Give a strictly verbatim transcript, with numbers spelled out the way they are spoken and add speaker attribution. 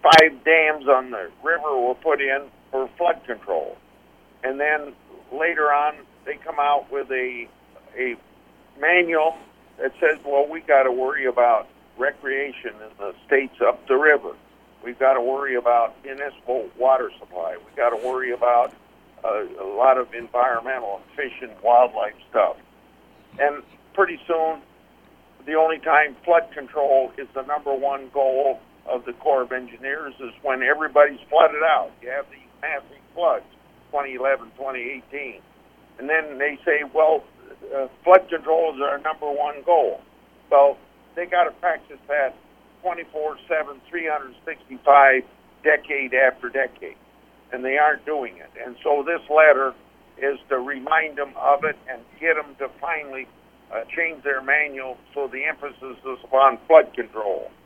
Speaker 1: five dams on the river were put in for flood control. And then later on, they come out with a a manual that says, well, we got to worry about recreation in the states up the river. We've got to worry about municipal water supply. We've got to worry about uh, a lot of environmental, fish and wildlife stuff. And pretty soon, the only time flood control is the number one goal of the Corps of Engineers is when everybody's flooded out. You have these massive floods, twenty eleven, twenty eighteen. And then they say, well, uh, flood control is our number one goal. So they got to practice that twenty-four seven, three hundred sixty-five, decade after decade. And they aren't doing it. And so this letter is to remind them of it and get them to finally uh, change their manual so the emphasis is upon flood control.